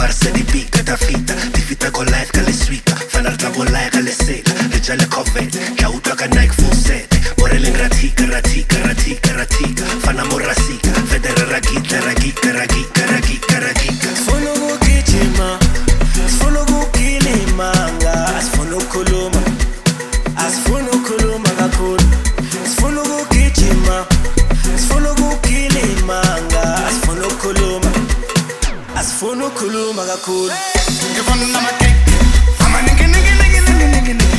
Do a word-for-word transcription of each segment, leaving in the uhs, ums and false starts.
barse di picca da fitta, di fitta con life che le suica, fanno la bolla che le sega, le già le covette, che auto che Nike fussette, morele in ratica, ratica, ratica, ratica, fanno morra sica, vedere raghita, raghicca, raghicca, raghicca, raghicca. Sfono kugijima, sfono kukilimanga, asfono kuluma, asfono kuluma kakhulu. Sfono kugijima, sfono kukilimanga, asfono kuluma, asfono kuluma kakhulu. Ngifuna nama-cake, ama-nigga, nigga, nigga, nigga, nigga, nigga.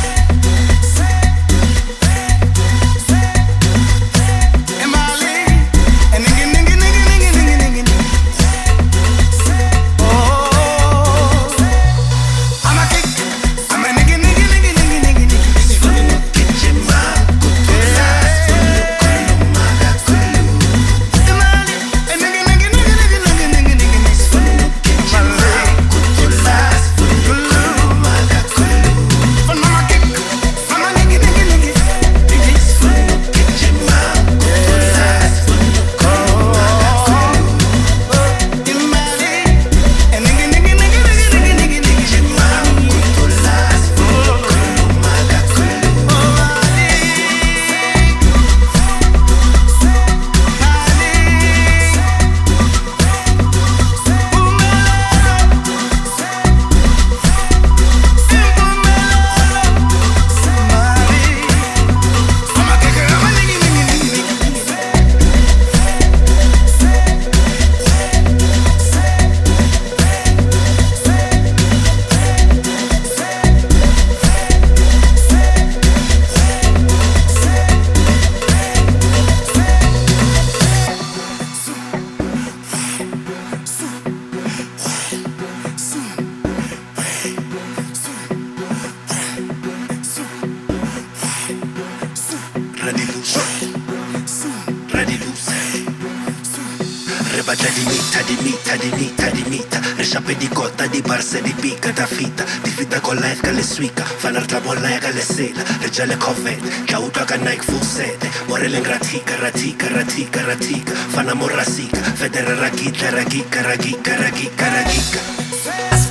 Rebata di mita, di mita, di mita, di mita, resciape di cotta, di barse di picca da fitta, di fitta con life che le suica, fanno la bolla che le sela, le già le covette, che auto che Nike fussette, morele in ratica, ratica, ratica, ratica, fanno morra sica, vedere raghita, raghicca, raghicca, raghicca, raghicca.